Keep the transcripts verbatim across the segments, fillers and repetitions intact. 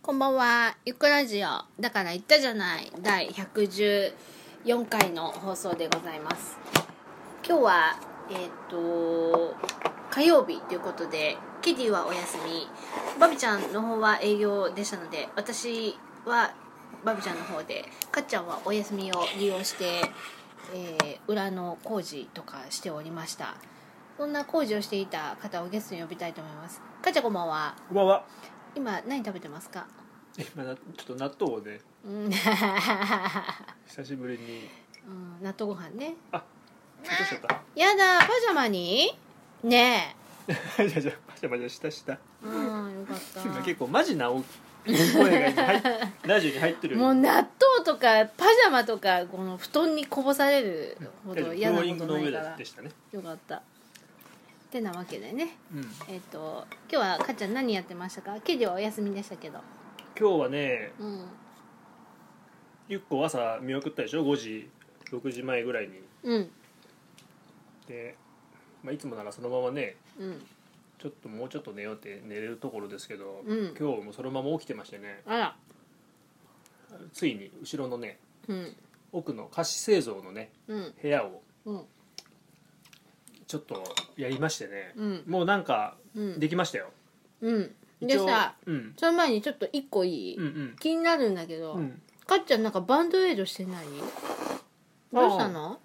こんばんは。ゆっくラジオだから言ったじゃないだいひゃくじゅうよんかいの放送でございます。今日はえっ、と火曜日ということで、キディはお休み、バビちゃんの方は営業でしたので、私はバビちゃんの方で、かっちゃんはお休みを利用して、えー、裏の工事とかしておりました。そんな工事をしていた方をゲストに呼びたいと思います。かっちゃんこんばんは。 こんばんは。 今何食べてますか？ 今ちょっと納豆をね、 うん、 久しぶりに、 うん、納豆ご飯ね。 あ、落としちゃった。 やだ、パジャマにねじゃじゃパジャマじゃしたした。 え。うん、よかった今結構マジな声が今入っラジオに入ってる。 もう納豆とかパジャマとかこの布団にこぼされるほど嫌なことないから、 でしたね。 よかった。ってなわけでね、 うん、 えっ、と今日はかっちゃん何やってましたか？ケリはお休みでしたけど。 今日はね、 うん、 ゆっこ朝見送ったでしょ、ごじろくじまえぐらいに。 うんで、まあ、いつもならそのままね、 うんちょっともうちょっと寝ようって寝れるところですけど、 うん、 今日もそのまま起きてましてね、 あら、 ついに後ろのね、 うん、 奥の菓子製造のね、 うん、 部屋をうんちょっとやりましてね、 うん、 もうなんかうんできましたよ。 うん。でさ、 うん、 その前にちょっと一個いい、 うんうん気になるんだけど、 うん、 かっちゃんなんかバンドエイドしてない？どうしたの？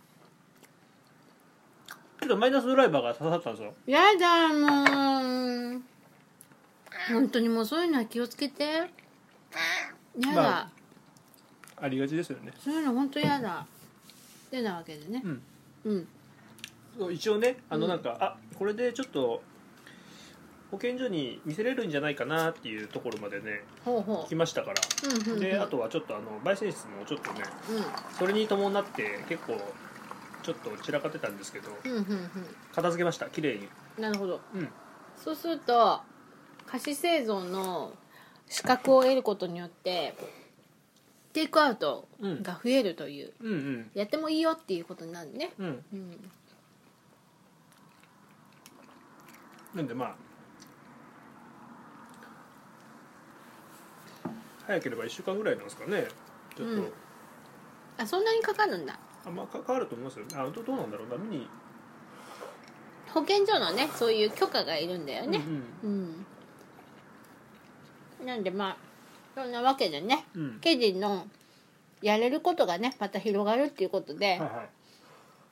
ちょっとマイナスドライバーが刺さったんですよ。 やだもう本当にもうそういうのは気をつけて。やだ、 まあ、ありがちですよね。 そういうの本当やだってなわけでね。 うんうんそう一応ね、あのなんか、うん、あこれでちょっと保健所に見せれるんじゃないかなっていうところまでね、 ほうほう来ましたから、 うんうんうん、 であとはちょっとあの焙煎室もちょっとね、 うん、 それに伴って結構ちょっと散らかってたんですけど、 うんうんうん、 片付けました、綺麗に。 なるほど、 うん、 そうすると菓子製造の資格を得ることによってテイクアウトが増えるという、 うんうん、 やってもいいよっていうことになるね。 うん、 うん、 なんでまあ早ければいっしゅうかんぐらいなんですかね、ちょっと、うん、 あそんなにかかるんだ。 あまあかかると思いますよ。あ ど, どうなんだろうな、見に保健所のねそういう許可がいるんだよね。 うん、 うんうん、なんでまあそんなわけでね、 うん、 ケジのやれることがねまた広がるっていうことで、 はいはい、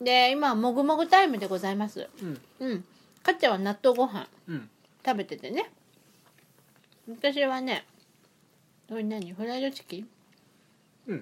で今はもぐもぐタイムでございます。 うんうん、かっちゃんは納豆ご飯、 うん、 食べててね、私はねこれ何フライドチキン、 うん、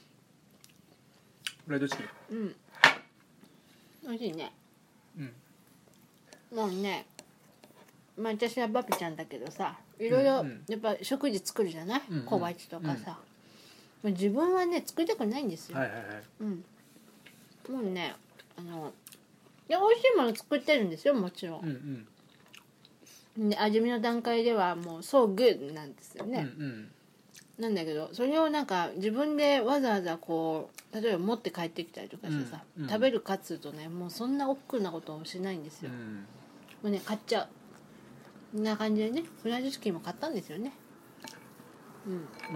フライドチキン、 うん、美味しいね。 うん、 もうね、まあ私はバピちゃんだけどさ、いろいろやっぱ食事作るじゃない、 うんうん、 小鉢とかさ、うん、自分はね作りたくないんですよ。 はいはいはい、 うん、もうねあのいや美味しいもの作ってるんですよもちろん、 うんうん、で味見の段階ではもう so good なんですよね、 うんうん、 なんだけどそれをなんか自分でわざわざこう例えば持って帰ってきたりとかしてさ、うんうん、食べるかっつうとねもうそんな億劫なことをしないんですよ、うん、もうね買っちゃう。こんな感じでねフライドチキンも買ったんですよね。うん、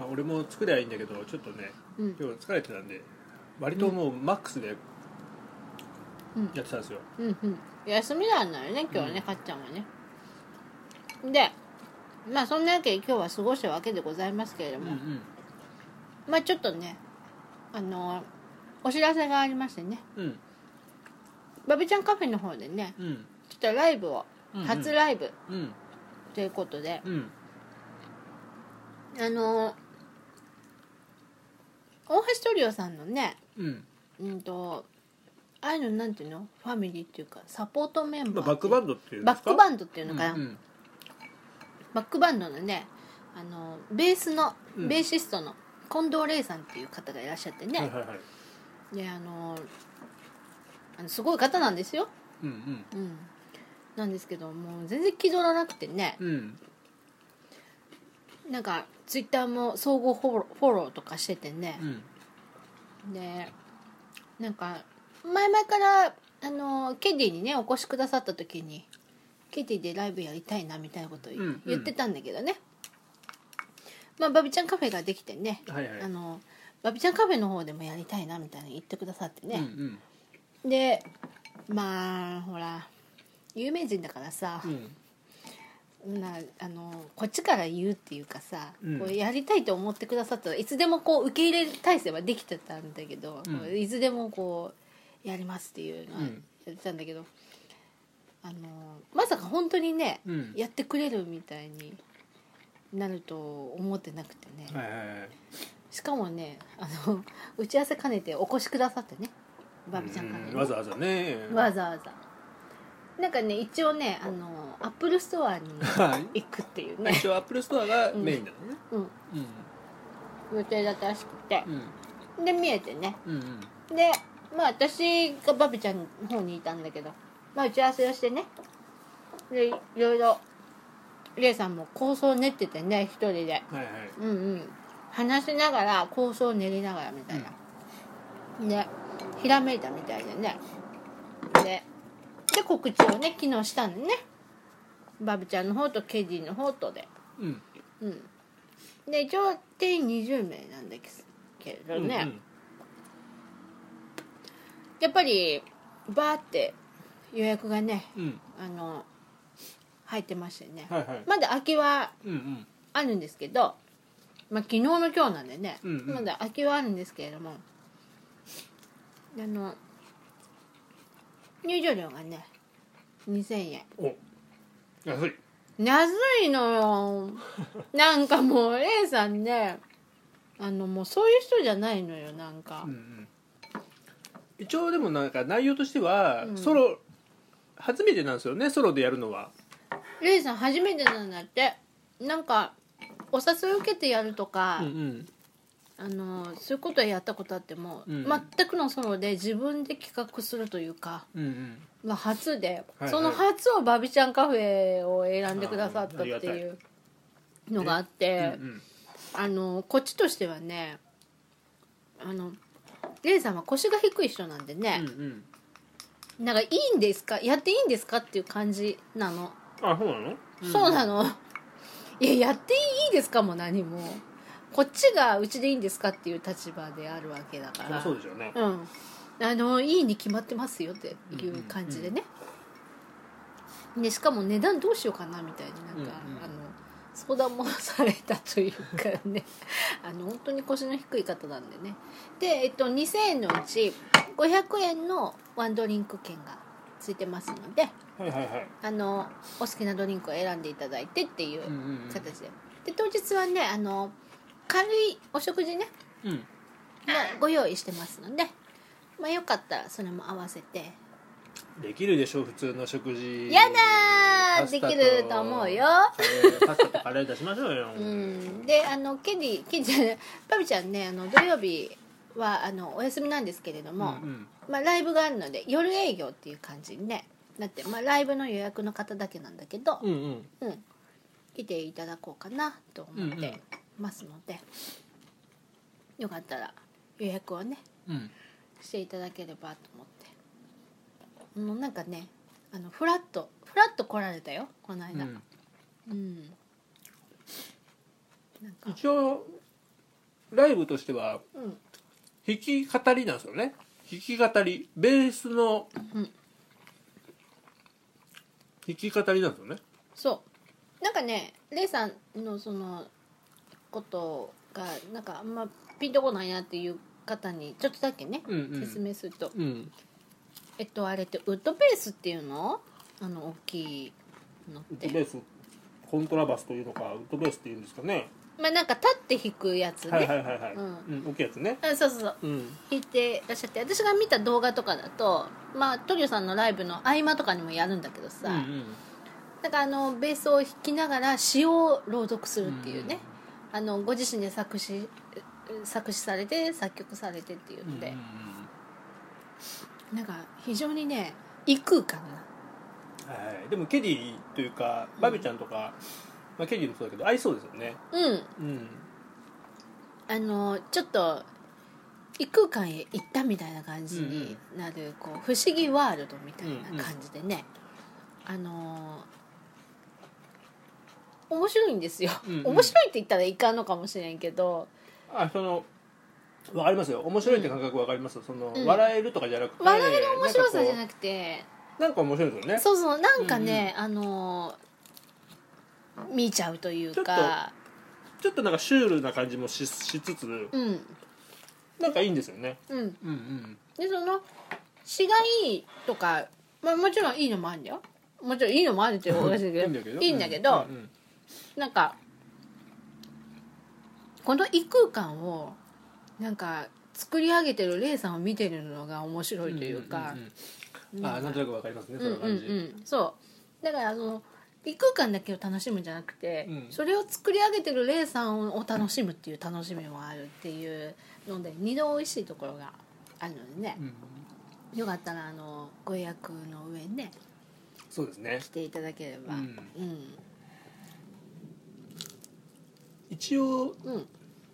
まあ俺も作りゃいいんだけどちょっとね、うん、今日疲れてたんで割ともうマックスでやってたんですよ、 うんうんうん、休みなんだよね今日はね、うん、かっちゃんはね。でまあそんなわけで今日は過ごしたわけでございますけれども、うんうん、まあちょっとねあのお知らせがありましてね、うん、バビちゃんカフェの方でね、うん、ちょっとライブを、うんうん、初ライブ、うん、ということで、うん、あの大橋トリオさんのね、うんうんとああいうのなんていうのファミリーっていうかサポートメンバー、 バックバンドっていうんですか？ バックバンドっていうのかな、 うんうん、 バックバンドのねあのベースの、うん、ベーシストの近藤玲さんっていう方がいらっしゃってね、はいはいはい、であのあのすごい方なんですよ、うんうんうん、なんですけどもう全然気取らなくてね、うん、なんかツイッターも相互フォロー、フォローとかしててね、うん、でなんか前々からあのケディにねお越しくださった時にケディでライブやりたいなみたいなことを言ってたんだけどね、 まあバビちゃんカフェができてね、 はいはい、 あのバビちゃんカフェの方でもやりたいなみたいな言ってくださってね、 うんうん、でまあほら有名人だからさ、 うん、 なあのこっちから言うっていうかさ、 うん、 こうやりたいと思ってくださったらいつでもこう受け入れ体制はできてたんだけど、うん、いつでもこうやりますっていうのはやってたんだけど、あのまさか本当にね、うん、やってくれるみたいになると思ってなくてね、 はいはいはい、 しかもねあの打ち合わせ兼ねてお越しくださってね、バビちゃんからね、 わざわざね、 わざわざなんかね一応ねあのアップルストアに行くっていうね一応アップルストアがメインなのね、 うん、うんうん、予定だったらしくて、うん、で見えてね、うんうん、でまあ私がバビちゃんの方にいたんだけど、まあ打ち合わせをしてね、でいろいろレイさんも構想を練っててね一人で、はいはい、うんうん、話しながら構想を練りながらみたいな、うん、でひらめいたみたいでね、でで告知をね昨日したんでね、バビちゃんの方とケディの方とで、うんうん、で一応定員にじゅうめいなんですけれどね、うんうん、やっぱりバーって予約がね、うん、あの入ってましてね、はいはい、まだ空きはあるんですけど、まあ、昨日の今日なんでね、うんうん、まだ空きはあるんですけれども、あの入場料がねにせんえん。 お、安い安いのよなんかもう A さんね、あのもうそういう人じゃないのよなんか、うんうん、 一応でもなんか内容としては、うん、ソロ初めてなんですよね、ソロでやるのは。 レイさん初めてなんだって。なんかお誘い受けてやるとか、うんうん、あのそういうことはやったことあっても、うん、全くのソロで自分で企画するというか、うんうんまあ、初で、はいはい、その初をバビちゃんカフェを選んでくださったっていうのがあって、うんうん、あのこっちとしてはね、あのレイさんは腰が低い人なんでね、うんうん、なんかいいんですか、やっていいんですかっていう感じなの。 あ、そうなの？ そうなの。いや、やっていいですかも何も。こっちがうちでいいんですかっていう立場であるわけだから。 そうでしょうね。 うん。あの、いいに決まってますよっていう感じでね。うんうん、で、しかも値段どうしようかなみたいになんか、うんうん、あの、相談もされたというかね。あの、本当に腰の低い方なんでね。で、えっと、にせんえんのうちごひゃくえんのワンドリンク券がついてますので、はいはいはい、あのお好きなドリンクを選んでいただいてっていう形で、うんうんうん、で当日はねあの軽いお食事ね、うん、もご用意してますので、まあ、よかったらそれも合わせてできるでしょ普通の食事。 やだーできると思うよ。 パスタとカレー出しましょうよ、 うん、であのケンディケンディパビちゃんねあの土曜日はあのお休みなんですけれども、うんうんまあ、ライブがあるので夜営業っていう感じにねだって、まあ、ライブの予約の方だけなんだけど、うんうんうん、来ていただこうかなと思ってますので、うんうん、よかったら予約をね、うん、していただければと思って、もうなんかねあのフラッとフラッと来られたよこの間、うんうん、 なんか一応ライブとしては、うん、弾き語りなんですよね。弾き語りベースの、うん弾き語りなんですよね。 そうなんかねレイさんのそのことがなんかあんまピンとこないなっていう方にちょっとだけね、うんうん、説明すると、うん、えっとあれってウッドベースっていうのあの大きいのってウッドベースコントラバスというのかウッドベースっていうんですかね。 まあなんか立って弾くやつね。 はいはいはいはい、うんうん、大きいやつね。 そうそうそう、うん、弾いてらっしゃって、私が見た動画とかだとまあトリオさんのライブの合間とかにもやるんだけどさ、うんうん、なんかあのベースを弾きながら詩を朗読するっていうね、うん、あのご自身で作詞作詞されて作曲されてっていうので、うん、なんか非常にね異空間な、はい、でもケディというかバビちゃんとか、うんまあ、ケディもそうだけど合いそうですよね。 うん、うん、あのちょっと異空間へ行ったみたいな感じになる、うんうん、こう不思議ワールドみたいな感じでね、うんうん、あの面白いんですよ、 うんうん、 面白いって言ったらいかんのかもしれんけど、 あそのわかりますよ、面白いって感覚わかります、うん、その、 うん、 笑えるとかじゃなくて、 笑える面白さじゃなくてなんか面白いですよね。 そうそうなんかね、うんうん、あの見ちゃうというかちょっとなんかシュールな感じも し, しつつ、うん、なんかいいんですよね、 うんうんうん、 でその詩がいいとか、まあ、もちろんいいのもあるんだよ、もちろんいいのもあるっておかしいけどいいんだけど、いいんだけど、うんうんうん、なんかこの異空間をなんか作り上げてるレイさんを見てるのが面白いというか、 うんうんうん、あなんとなくわかりますね、その感じ、 うんうんうん、そうだからその異空間だけを楽しむんじゃなくて、うん、それを作り上げてるレイさんを楽しむっていう楽しみもあるっていうので二度おいしいところがあるのでね、うん、よかったらあのご予約の上にね、 そうですね、 来ていただければ、うんうん、 一応、うん、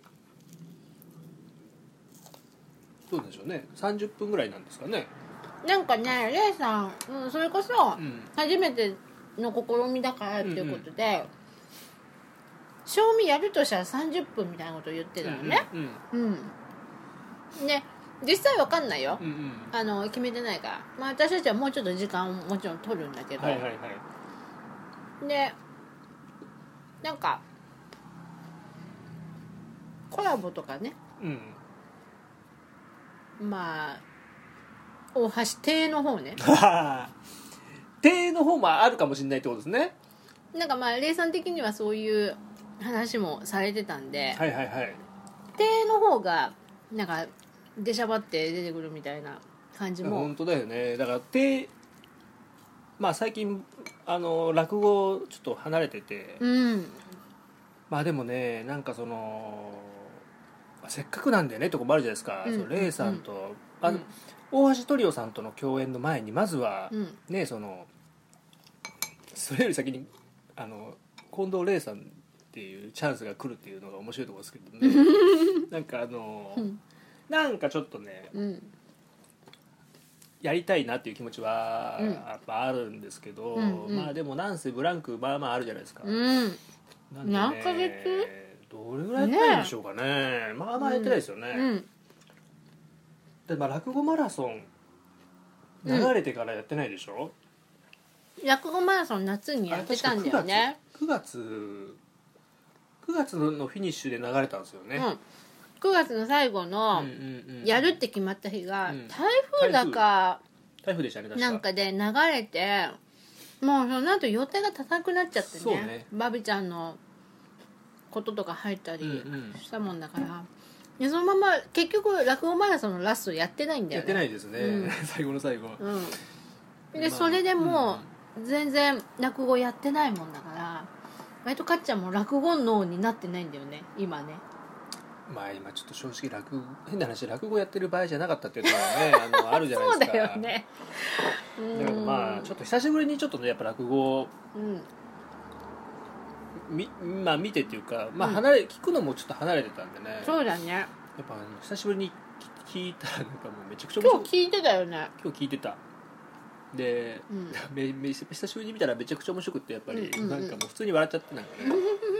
どうでしょうね、さんじゅっぷんぐらいなんですかね。 なんかねレイさん、うん、それこそ初めての試みだからっていうことで、うんうん、賞味やるとしたらさんじゅっぷんみたいなことを言ってたのね、うんうんうん、で実際わかんないよ、うんうん、あの決めてないから、まあ、私たちはもうちょっと時間をもちろん取るんだけど、はいはいはい、でなんかコラボとかね、うん、まあ大橋邸の方ね邸の方もあるかもしれないってことですね。 なんかまあレイさん的にはそういう話もされてたんで、 はいはいはい、 邸の方がなんか出しゃばって出てくるみたいな感じも。 本当だよね。だから邸、まあ最近あの落語ちょっと離れてて、うん、まあでもねなんかそのせっかくなんだよねとこもあるじゃないですか、うん、そのレイさんと、うん、あの、うん、大橋トリオさんとの共演の前にまずは、うん、ねそのそれより先にあの近藤レイさんっていうチャンスが来るっていうのが面白いところですけどねなんかあの、うん、なんかちょっとね、うん、やりたいなっていう気持ちはやっぱあるんですけど、うんうん、まあでもなんせブランクまあまああるじゃないですか、うん、なんでね、 何ヶ月どれぐらいやってないんでしょうか ね, ねまあまあやってないですよね、うんうん、でまあ落語マラソン流れてからやってないでしょ、 うん、落語マラソン夏にやってたんだよね。 くがつくがつのフィニッシュで流れたんですよね、うん、 くがつの最後のやるって決まった日が台風だか台風でしたね確かなんかで流れて、もうその後予定が立たなくなっちゃって ね, ねバビちゃんのこととか入ったりしたもんだから、うんうん、でそのまま結局落語マラソンのラストやってないんだよね。 やってないですね、うん、最後の最後、 うん、で、まあ、それでも全然落語やってないもんだから割とかっちゃんも落語脳になってないんだよね今ね。 まあ今ちょっと正直落変な話落語やってる場合じゃなかったっていうのはねあのあるじゃないですか。 そうだよね。 だからまあちょっと久しぶりにちょっとねやっぱ落語を、うん、みまあ見てっていうか、まあ離れ、うん、聞くのもちょっと離れてたんでね。 そうだね。やっぱ久しぶりに聞いたらなんかもうめちゃくちゃ面白い。今日聞いてたよね。 今日聞いてた。で、うん、めめ久しぶりに見たらめちゃくちゃ面白くってやっぱり、うんうんうん、なんかもう普通に笑っちゃってなんかね。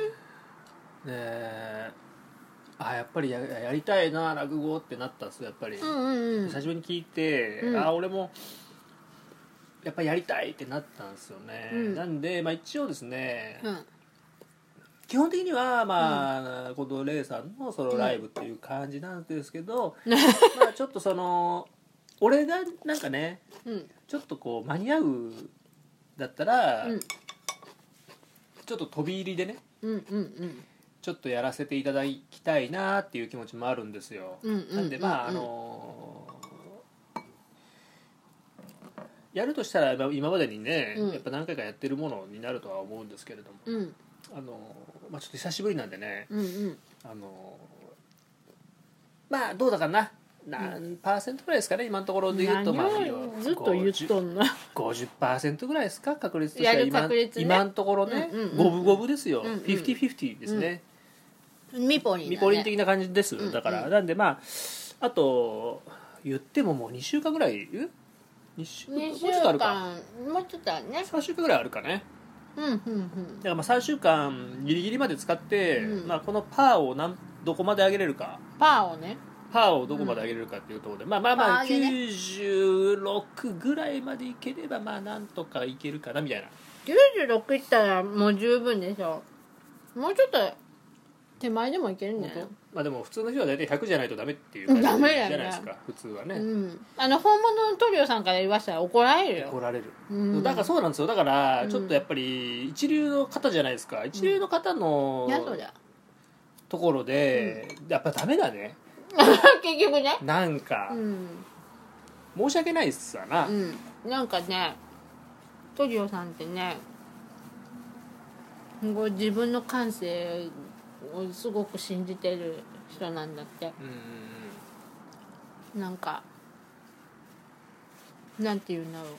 であやっぱり や, やりたいな落語ってなったんですよやっぱり、うんうんうん、久しぶりに聞いて、うん、あ俺もやっぱりやりたいってなったんですよね、うん、なんで、まあ、一応ですね、うん、基本的にはまあ、うん、このレイさんのソロライブっていう感じなんですけど、うん、まあちょっとその俺がなんかね、うん、ちょっとこう間に合うだったら、うん、ちょっと飛び入りでね、うんうんうんちょっとやらせていただきたいなっていう気持ちもあるんですよ、うんうんうんうん、なんでまああのー、やるとしたら今までにね、うん、やっぱ何回かやってるものになるとは思うんですけれども、うん、あのー、まあ、ちょっと久しぶりなんでね、うんうん、あのー、まあどうだかな何パーセントぐらいですかね今のところで言うと、まあ、 ずっと言っとんなごじゅっパーセント ぐらいですか確率としては 今, 確率、ね、 今のところね、うんうんうん、五分五分ですよ、うんうん、フィフティーフィフティー ですね、 うんミポリン、ね、 ミポリン的な感じです、うんうん、だからなんでまああと言ってももうにしゅうかんぐらいに週にしゅうかんもうちょっとあるかもうちょっとあるねさんしゅうかんぐらいあるかねうんうんうんだからまあさんしゅうかんギリギリまで使って、 うんまあ、このパーをなんどこまで上げれるかパーをねパーをどこまで上げれるかっていうところで、まあまあまあパー上げねきゅうじゅうろくぐらいまでいければまあなんとかいけるかなみたいな。 きゅうじゅうろくいったらもう十分でしょ。もうちょっと手前でもいけるんじゃないの。 まあでも普通の人は大体ひゃくじゃないとダメっていう感じじゃダメだよねないですか普通はね、 うん、あの本物のトリオさんから言わせたら怒られるよ。 怒られる、 うんだからそうなんですよ。だからちょっとやっぱり一流の方じゃないですか、一流の方のいやそうだところで、やっぱダメだね結局ねなんか、 うん、 申し訳ないっすわな、 うん、なんかねトリオさんってねご自分の感性をすごく信じてる人なんだって。 うんなんかなんていうんだろう、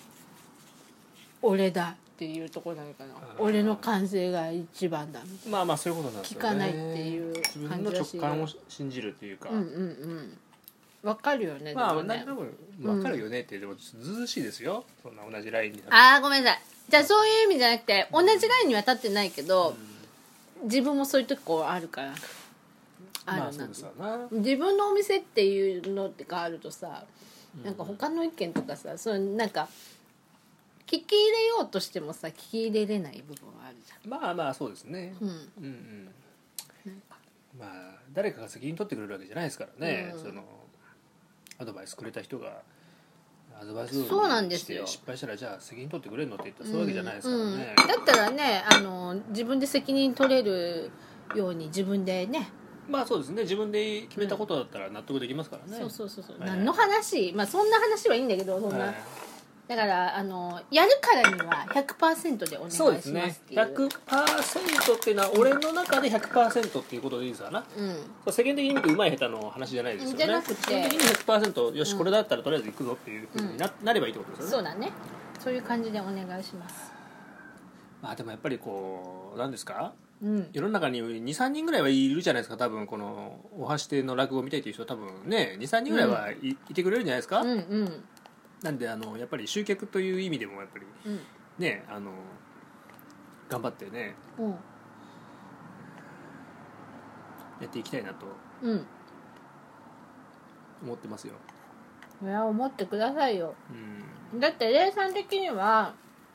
俺だっていうところなのかな、俺の感性が一番だみたいな、 まあまあそういうことなんですよね。 聞かないっていう自分の直感じらしいよ。 感を信じるっていうか、 うんうんうんわかるよね。 まあでもね何でも分かるよねってでもずうずうしいですよ、そんな同じラインに。 ああごめんなさい。じゃあそういう意味じゃなくて同じラインには立ってないけど、自分もそういうとこあるからあるな、 まあそうですわな。 自分のお店っていうのがあるとさ、なんか他の意見とかさ、そういうなんか聞き入れようとしてもさ聞き入れれない部分はあるじまあまあそうですね、 ゃん。うんうんうんまあ誰かが責任取ってくれるわけじゃないですからね、 うんそのアドバイスくれた人がアドバイスそうなんですよして失敗したらじゃあ責任取ってくれるのって言ったらそういうわけじゃないですからね、 うん、だったらねあの自分で責任取れるように自分でね、 まあそうですね、自分で決めたことだったら納得できますからね、 そうそうそうそう、 はい何の話、まあそんな話はいいんだけど、そんな、 はいだからあのやるからには ひゃくパーセント でお願いしそうますっていう。 ですね ひゃくパーセント っていうのは俺の中で ひゃくパーセント っていうことでいいですかな、 うん世間的に見てうまい下手の話じゃないですよね。 じゃなくて基本的に ひゃくパーセント よし、これだったらとりあえず行くぞっていうふうにな,、なればいいってことですよね。 そうだね、そういう感じでお願いします。 まあでもやっぱりこう何ですか、 うん世の中ににさんにんぐらいはいるじゃないですか、多分このおはし亭の落語を見たいという人は多分ねにさんにんぐらいはい、いてくれるんじゃないですか、 うんうんなんであのやっぱり集客という意味でもやっぱりうんねあの頑張ってねうんやっていきたいなとうん思ってますよ。 それは思ってくださいよ。 うんだってレイさん的には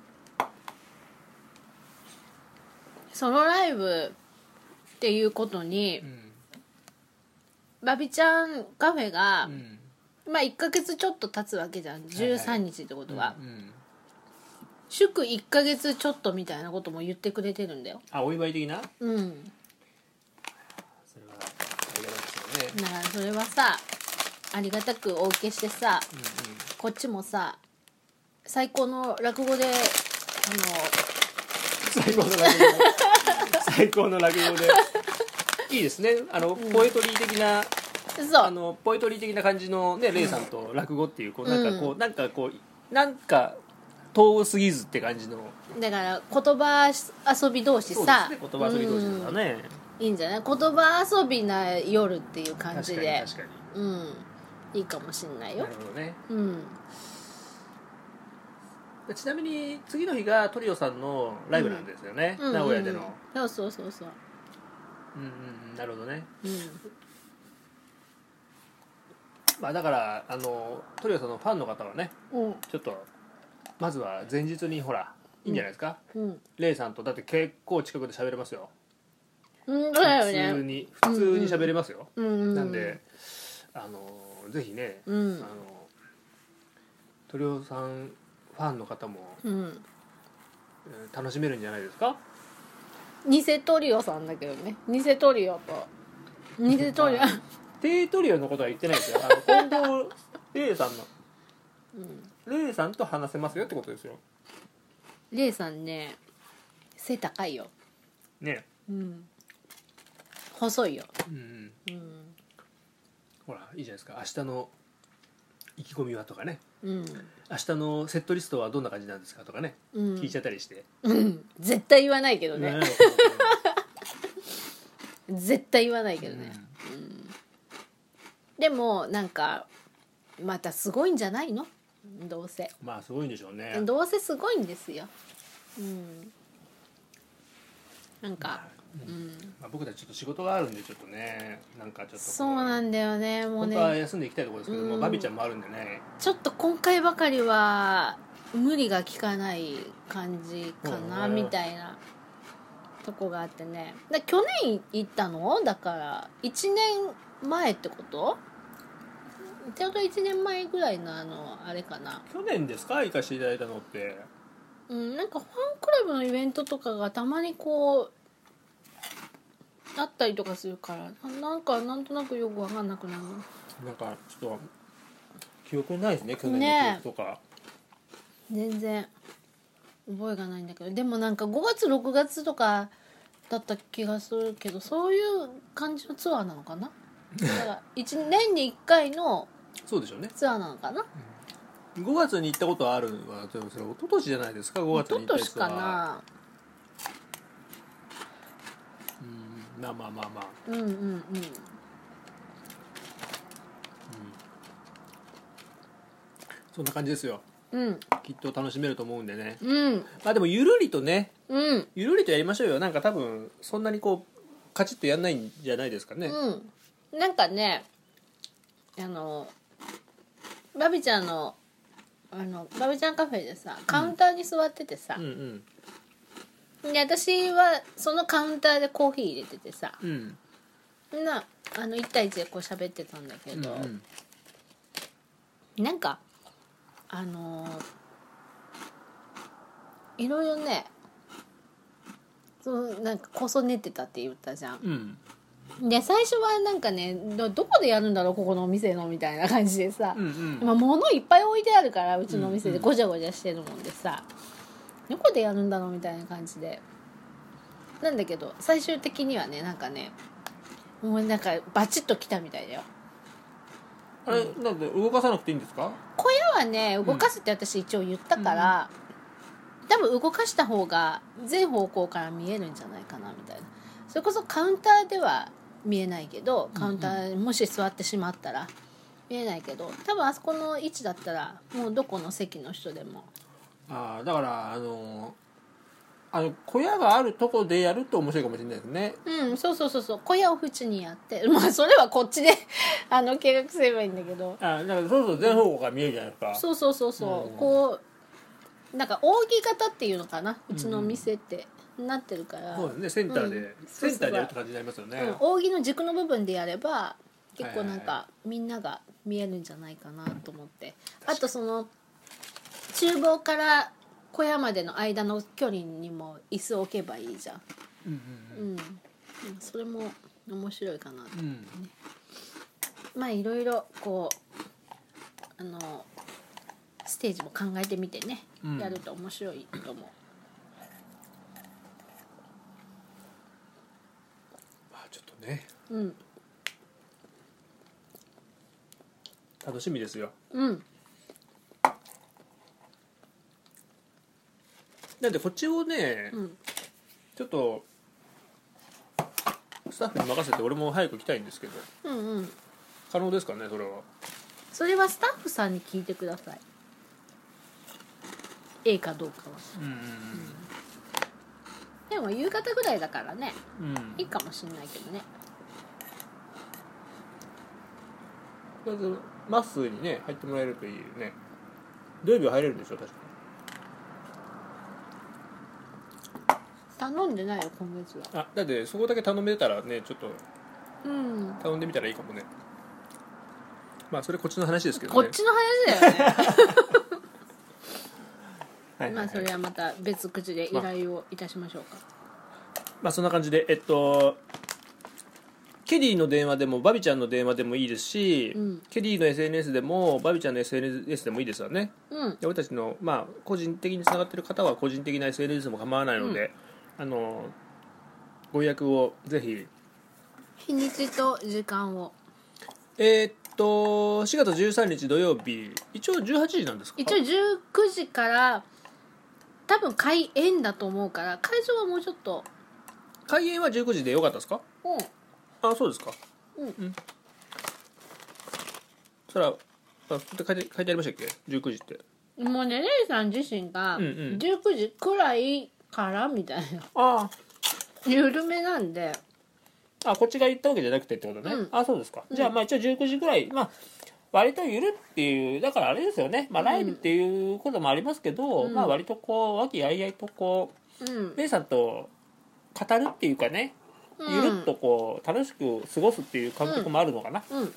ソロライブっていうことに、 うんバビちゃんカフェが、 うんまあいっかげつちょっと経つわけじゃん、じゅうさんにちってことは、 うんうん祝いっかげつちょっとみたいなことも言ってくれてるんだよ。 あお祝い的なうんそれはありがたいですよね。 だからそれはさありがたくお受けしてさ、 うんうんこっちもさ最高の落語であ最高の落語で最高の落語でいいですね、あの、 うんポエトリー的なのそうあのポエトリー的な感じのねレイさんと落語っていうこうなんかこう、なんかこうなんか遠すぎずって感じのだから言葉遊び同士そうさですね、言葉遊び同士ですよね、 いいんじゃない、言葉遊びな夜っていう感じ確かにで確かうんいいかもしんないによなるほどね。 うんちなみに次の日がトリオさんのライブなんですよね、 うん名古屋での、 うんそうそうそうそううんうんうん、なるほどね。 うんまあだからあのトリオさんのファンの方はねうんちょっとまずは前日にほらいいんじゃないですか、 うんレイさんとだって結構近くで喋れますよ、 うんそうだよ普通ねに普通に喋れますよ、 うんうんなんであのぜひね、 うんあのトリオさんファンの方も、 うんえー楽しめるんじゃないですか。 偽トリオさんだけどね、偽トリオと偽トリオテイトリオのことは言ってないですよ、あの近藤レイさんのレイさんと話せますよってことですよレイさんね背高いよ、 ね。 うん、細いよ、 うんうんうんほらいいじゃないですか、明日の意気込みはとかね、 うん明日のセットリストはどんな感じなんですかとかね、 うん聞いちゃったりして、 うん、絶対言わないけどね、 ね絶対言わないけどうんね、でもなんかまたすごいんじゃないの、どうせまあすごいんでしょうね。 どうせすごいんですよ、うん、 なんか、うん、 まあ、僕たちちょっと仕事があるんでちょっとねなんかちょっとそうなんだよねもうね本当は休んでいきたいところですけど、うん、もうバビちゃんもあるんでねちょっと今回ばかりは無理が効かない感じかな、うん、みたいなとこがあってねだ去年行ったのだからいちねんまえってことちょうどいちねんまえぐらいのあのあれかな去年ですか行かせていただいたのってうんなんかファンクラブのイベントとかがたまにこうあったりとかするからなんかなんとなくよく分かんなくなるなんかちょっと記憶ないですね去年の記憶とか、ね、 全然覚えがないんだけどでもなんかごがつろくがつとかだった気がするけどそういう感じのツアーなのかなだからいちねんにいっかいのそうでしょうねツアーなのかな、 うん、ごがつに行ったことはあるのはそれ一昨年じゃないですかごがつに行ったやつは一昨年かなうんまあまあまあまあうんうんうん、うん、 そんな感じですよ、 うん、 きっと楽しめると思うんでね、 うん、 まあでもゆるりとね、 うん、 ゆるりとやりましょうよなんか多分そんなにこうカチッとやんないんじゃないですかね、 うん、なんかねあのバビちゃんのあのバビちゃんカフェでさカウンターに座っててさ、 うんうん、 で私はそのカウンターでコーヒー入れててさ、 うん、 なあのいち対いちでこう喋ってたんだけど、うんうん、なんかあのいろいろねそうなんかこそ練ってたって言ったじゃん、うん、で最初はなんかね ど, どこでやるんだろうここのお店のみたいな感じでさ、うんうんまあ、物いっぱい置いてあるからうちのお店でごちゃごちゃしてるもんでさ、うんうん、どこでやるんだろうみたいな感じでなんだけど最終的にはねなんかねもうなんかバチッときたみたいだよあれ、うん、なんで動かさなくていいんですか小屋はね動かすって私一応言ったから、うん、多分動かした方が全方向から見えるんじゃないかなみたいなそれこそカウンターでは見えないけどカウンターもし座ってしまったら見えないけど多分あそこの位置だったらもうどこの席の人でもああだからあのあの小屋があるとこでやると面白いかもしれないですねうんそうそうそうそう小屋を縁にやってまあそれはこっちであの計画すればいいんだけどあだからそうそう全方向から見えるじゃないですか、 うん、そうそうそうそう、うん、こうなんか扇形っていうのかなうちのお店って、うん、なってるからそうですねセンターで、うん、センターでやるって感じになりますよね、 うん、扇の軸の部分でやれば結構なんかみんなが見えるんじゃないかなと思ってあとその厨房から小屋までの間の距離にも椅子を置けばいいじゃん、うんうんうんうん、それも面白いかなと思ってね、うん、まあいろいろこうあのステージも考えてみてね、うん、やると面白いと思う。 まあちょっとね、 うん、 楽しみですよ。 うんなんでこっちをね、うん、ちょっとスタッフに任せて俺も早く来たいんですけど、 うんうん、 可能ですかねそれは。 それはスタッフさんに聞いてください。A かどうかは、うんうんうん、でも夕方ぐらいだからね、うん、いいかもしれないけどね。 まずまっすーにね入ってもらえるといいよね。土曜日は入れるんでしょ確かに。 頼んでないよ今月は。 あだってそこだけ頼めたらねちょっと頼んでみたらいいかもね、うん、まあそれこっちの話ですけどね。 こっちの話だよねはいはい、はい、まあそれはまた別口で依頼をいたしましょうか。まあ、まあそんな感じでえっとケリーの電話でもバビちゃんの電話でもいいですし、うん、ケリーの エスエヌエス でもバビちゃんの エスエヌエス でもいいですよね、うん、俺たちの、まあ、個人的につながっている方は個人的な エスエヌエス でも構わないので、うん、あのご予約をぜひ。 日にちと時間をえー、っとしがつじゅうさんにち土曜日一応じゅうはちじなんですか。 一応じゅうくじから多分開演だと思うから会場はもうちょっと。 開演はじゅうくじでよかったですか。 うんあそうですか。うん、うん、それはあ書いて、書いてありましたっけじゅうくじって。 もうねレイさん自身がじゅうくじくらいからみたいな、 うんうん、あ緩めなんで。 あ、こっちが言ったわけじゃなくてってことね、うん、あ、そうですか、うん、じゃあまあ一応じゅうくじぐらい、まあ割とゆるっていう、だからあれですよね、まあ、ライブっていうこともありますけど、うん、まあ割とこう和気あいあいとこう、うん、レイさんと語るっていうかね、うん、ゆるっとこう楽しく過ごすっていう感覚もあるのかな、うんうん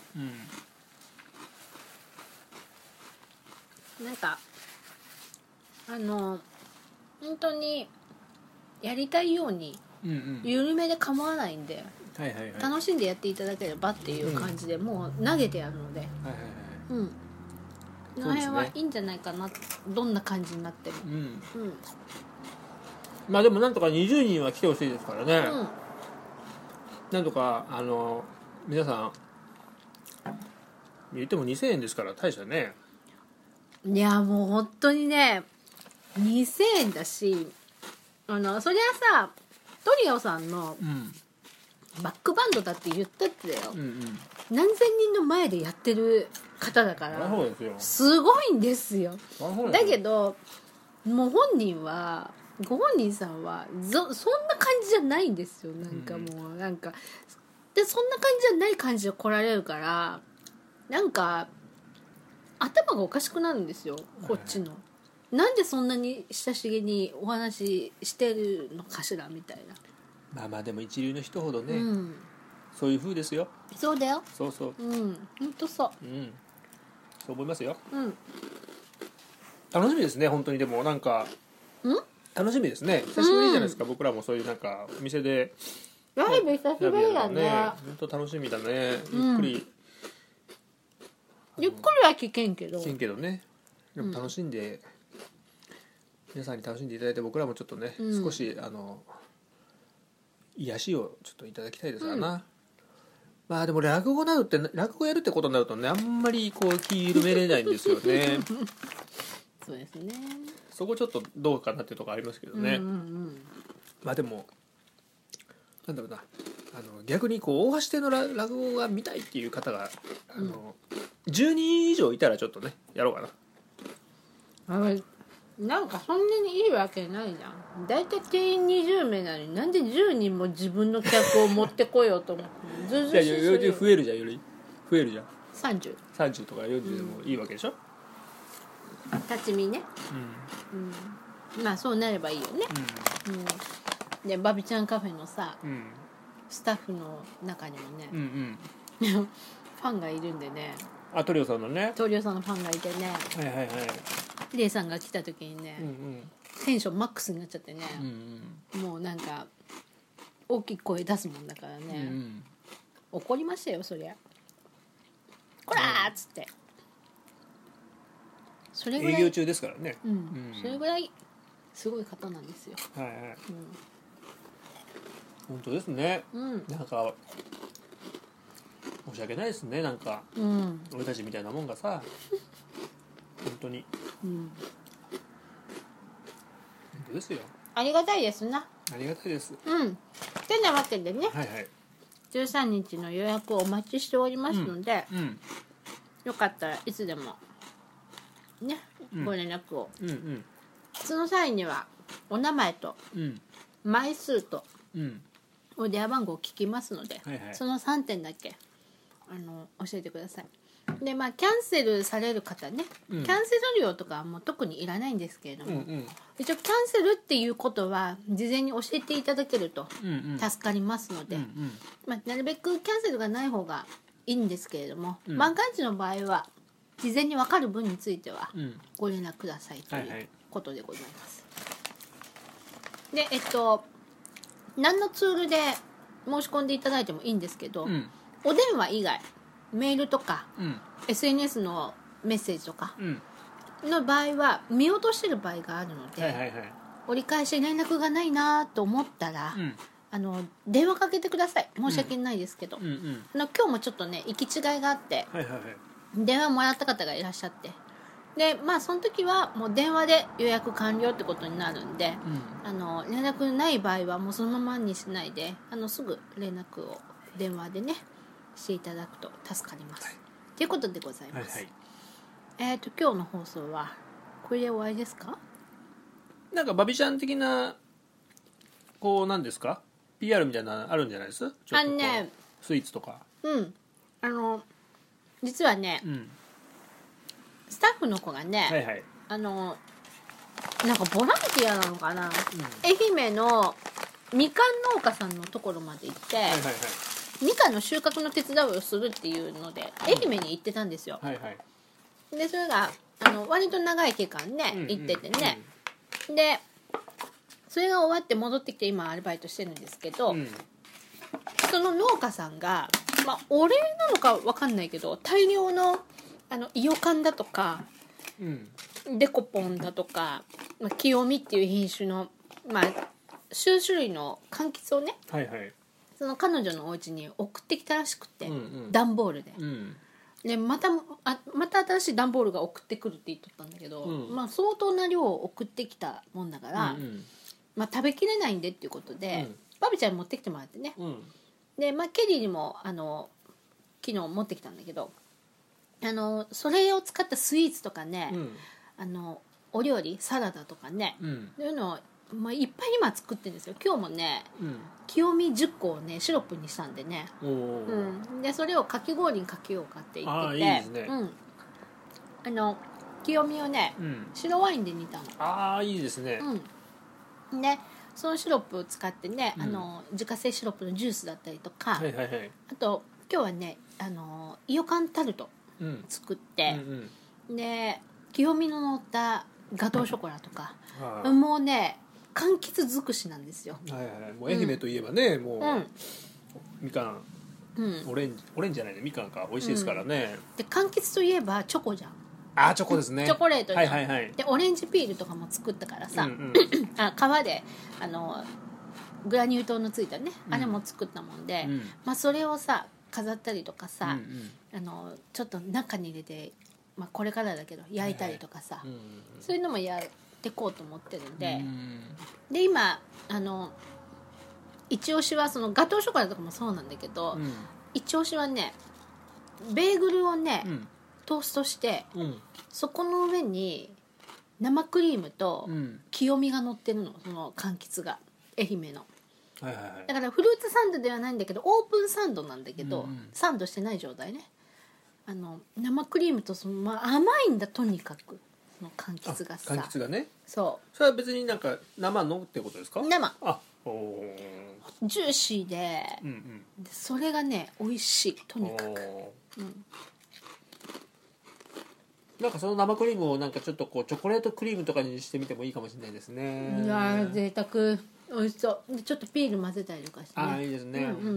うん、なんかあの本当にやりたいように緩めで構わないんで、はいはいはい、楽しんでやっていただければっていう感じで、うん、もう投げてやるので、はいはいはい、うん、この辺はいいんじゃないかな、どんな感じになっても、うんうん、 まあでもなんとかにじゅうにんは来てほしいですからね、うん、なんとかあの皆さん言ってもにせんえんですから大したね。 いやもう本当にねにせんえんだし、あのそりゃさトリオさんの、うんバックバンドだって言ったってだよ、うんうん、何千人の前でやってる方だからすごいんですよ。だけどもう本人はご本人さんはそそんな感じじゃないんですよ。なんかもうなんかでそんな感じじゃない感じで来られるからなんか頭がおかしくなるんですよこっちの、はい、なんでそんなに親しげにお話ししてるのかしらみたいな。 まあまあでも一流の人ほどね、うん、そういう風ですよ。 そうだよ。 そうそう。 うん本当そう。うん。 そう思いますよ。うん。楽しみですね本当に。でもなんか、うん、楽しみですね。久しぶりじゃないですか、うん、僕らもそういうなんかお店でライブ久しぶりだね。 本当楽しみだね。ゆっくり、うん、 ゆっくりは聞けんけど。 聞けんけどね。でも楽しんで、うん、皆さんに楽しんでいただいて僕らもちょっとね、うん、少しあの。癒しをちょっといただきたいですからな、うん、まあでも落語などって落語やるってことになるとねあんまりこう気緩めれないんですよねそうですね。 そこちょっとどうかなっていうところありますけどね、うんうんうん、まあでもなんだろうなあの逆にこう大橋亭の落語が見たいっていう方があの、うん、じゅうにん以上いたらちょっとねやろうかな。 あなんかそんなにいいわけないじゃん。だいたい定員にじゅうめいなのになんでじゅうにんも自分の客を持ってこようと思ってずうずうしい。 いやいや増えるじゃんより増えるじゃん。 さんじゅうさんじゅうとかよんじゅうでもいいわけでしょ、 うん、立ち見ね、うんうん、まあそうなればいいよね、うんうん、でバビちゃんカフェのさ、うん、スタッフの中にもね、うんうん、ファンがいるんでね。 あトリオさんのねトリオさんのファンがいてね、 はいはいはいレイさんが来た時にね、うんうん、テンションマックスになっちゃってね、うんうん、もうなんか大きい声出すもんだからね、うんうん、怒りましたよそりゃこらーっつって、 それぐらい営業中ですからね、 うんうん、それぐらいすごい方なんですよ。はいはい、うん、 本当ですね、うん、なんか申し訳ないですねなんか、うん、俺たちみたいなもんがさ本当に、うん、本当ですよ。 ありがたいですな。 ありがたいです。 うんてなわけでね、はいはい、じゅうさんにちの予約をお待ちしておりますので、うんうん、よかったらいつでもね、うん、ご連絡を、うんうん、その際にはお名前と、うん、枚数と、うん、お電話番号を聞きますので、はいはい、そのさんてんだけあの教えてください。でまあキャンセルされる方ね、うん、キャンセル料とかはもう特にいらないんですけれども、うんうん、一応キャンセルっていうことは事前に教えていただけると助かりますので、うんうん、まあ、なるべくキャンセルがない方がいいんですけれども、うん、万が一の場合は事前に分かる分についてはご連絡くださいということでございます、はいはい、でえっと何のツールで申し込んでいただいてもいいんですけど、うん、お電話以外メールとか、うん、エスエヌエス のメッセージとかの場合は見落としてる場合があるので、はいはいはい、折り返し連絡がないなと思ったら、うん、あの電話かけてください。申し訳ないですけど、うんうんうん、あの今日もちょっとね行き違いがあって、はいはいはい、電話もらった方がいらっしゃって、でまあその時はもう電話で予約完了ってことになるんで、うん、あの連絡ない場合はもうそのままにしないであのすぐ連絡を電話でねしていただくと助かります、はい、ということでございます、はいはい、えっと今日の放送はこれで終わりですか？ なんかバビちゃん的なこう何ですかピーアール みたいなのあるんじゃないですちょっとこうあのねスイーツとか。 うんあの実はね、 うん、 スタッフの子がね、 はいはい、 あのなんかボランティアなのかな、 うん、 愛媛のみかん農家さんのところまで行って、 はいはいはい、 みかんの収穫の手伝いをするっていうので愛媛に行ってたんですよ、 はいはい、 でそれがあの割と長い期間ね、 うんうん、 行っててね、でそれが終わって戻ってきて今アルバイトしてるんですけど、うん、その農家さんが、まあ、お礼なのか分かんないけど大量のあのイヨカンだとか、うん、デコポンだとか、まあ、清見っていう品種の、まあ、数種類の柑橘をね、 はいはい、 その彼女のお家に送ってきたらしくて、うんうん、段ボールで、うん、でまたあまた新しい段ボールが送ってくるって言っとったんだけど、うん、まあ、相当な量を送ってきたもんだから、うんうん、まあ、食べきれないんでっていうことで、うん、バビちゃんに持ってきてもらってね、うん、で、まあ、ケリーにもあの昨日持ってきたんだけど、あのそれを使ったスイーツとかね、うん、あのお料理サラダとかね、うん、そういうのを、まあ、いっぱい今作ってるんですよ。今日もね、うん、清見じゅっこをねシロップにしたんでね、うん、でそれをかき氷にかけようかって言ってて、あ、いいですね、うん、あの清見をね、うん、白ワインで煮たの。 ああ、いいですね、 うん、でそのシロップを使ってね、うん、あの自家製シロップのジュースだったりとか、はいはいはい、あと今日はねあのイヨカンタルト作って、うんうんうん、で清見の乗ったガトーショコラとか、うん、もうね柑橘尽くしなんですよ、 はいはい、もう愛媛といえばね、うん、もう、うん、みかん、うん、オレンジオレンジじゃないねみかんか美味しいですからね、 うん、で柑橘といえばチョコじゃん。 あ、チョコですね、 チョコレートじゃん、 はいはいはい、 でオレンジピールとかも作ったからさ、うんうん、あ皮であのグラニュー糖のついたね、うん、あれも作ったもんで、うん、まあ、それをさ飾ったりとかさ、うんうん、あのちょっと中に入れて、まあ、これからだけど焼いたりとかさ、はいはい、そういうのもやってこうと思ってるんで、うん、で今あの一押しはそのガトーショコラとかもそうなんだけど、うん、一押しはねベーグルをね、うん、トーストして、うん、そこの上に生クリームと清見が乗ってるの、その柑橘が愛媛の、はいはいはい、だからフルーツサンドではないんだけどオープンサンドなんだけど、うんうん、サンドしてない状態ね。あの生クリームとその、まあ、甘いんだとにかくその柑橘がさ、 柑橘がね、 そうそれは別になんか生のってことですか？ 生、 あ、おジューシーで、うんうん、でそれがね美味しいとにかく、うん、 なんかその生クリームをなんかちょっとこうチョコレートクリームとかにしてみてもいいかもしれないですね。 いや贅沢、美味しそうでちょっとピール混ぜたりとかしてね。 ああいいですね、 うんうんうん、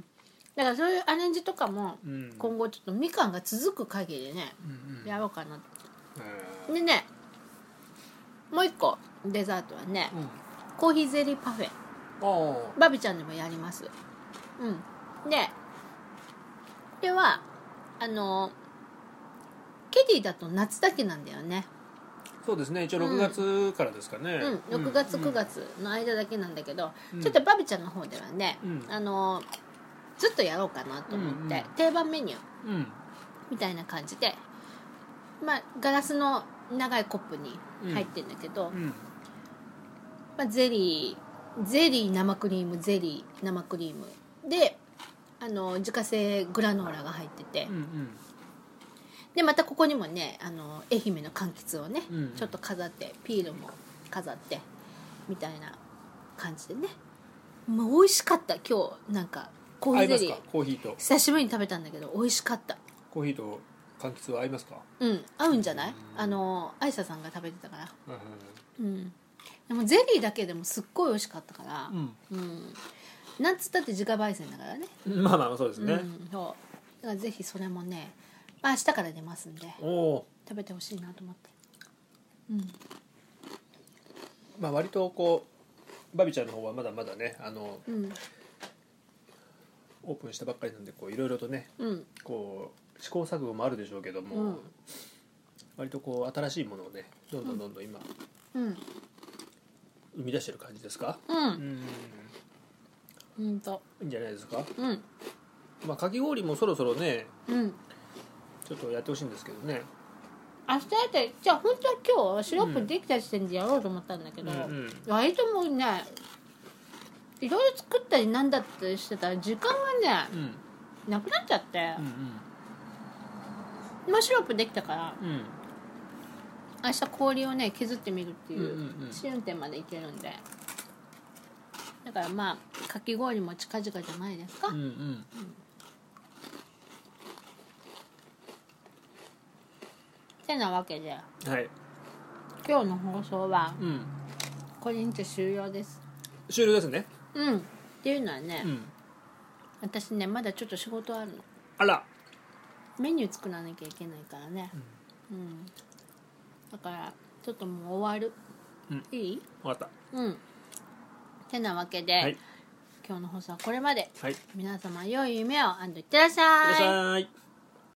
だからそういうアレンジとかも今後ちょっとみかんが続く限りね、うんうん、やろうかなと。でねもう一個デザートはね、うん、コーヒーゼリーパフェ、バビちゃんでもやります。うんでこれはあのケディだと夏だけなんだよね。 そうですね、一応ろくがつからですかね、 うんうん、ろくがつくがつの間だけなんだけど、うん、ちょっとバビちゃんの方ではね、うん、あのずっとやろうかなと思って、うんうん、定番メニュー、うん、みたいな感じで、まあ、ガラスの長いコップに入ってるんだけど、うんうん、まあ、ゼリーゼリー生クリームゼリー生クリームであの自家製グラノーラが入ってて、うんうん、でまたここにもねあの愛媛の柑橘をね、うんうん、ちょっと飾ってピールも飾ってみたいな感じでね、もう美味しかった。今日なんかコーヒーゼリー、 コーヒーと久しぶりに食べたんだけど美味しかった。 コーヒーと柑橘は合いますか？ うん、合うんじゃない？あのアイサさんが食べてたから、うん、うん、でもゼリーだけでもすっごい美味しかったから、うんうん、なんつったって自家焙煎だからね。 まあまあそうですね、うん、 そうだからぜひそれもね、まあ、明日から出ますんで食べてほしいなと思って、うん、 まあ割とこうバビちゃんの方はまだまだねあの、うん、オープンしたばっかりなんでこういろいろとね、うん、こう試行錯誤もあるでしょうけども、うん、割とこう新しいものをねどんどんどんどん今、うん、生み出してる感じですか？うん、うんうん、といいんじゃないですか？うん、まあかき氷もそろそろね、うん、ちょっとやってほしいんですけどね。 明日やってじゃあ本当は今日シロップできた時点でやろうと思ったんだけど、うんうんうん、割ともうねいろいろ作ったりなんだったりしてたら時間がね、 うん、 なくなっちゃって、 うんうん、 今シロップできたから、 うん、 明日氷をね削ってみるっていう、 うんうんうん、 試運転までいけるんで、だからまあかき氷も近々じゃないですか。 うんうんうん、 てなわけで、 はい、 今日の放送は、 うん、 これにて終了です。 終了ですね。 うん。っていうのはね、 うん、 私ねまだちょっと仕事あるの。 あら、 メニュー作らなきゃいけないからね、うん、うん、だからちょっともう終わる、うん、いい？ 終わった。 うんてなわけで、はい、今日の放送はこれまで、はい、皆様良い夢をアンドいってらっしゃい。 いってらっしゃい。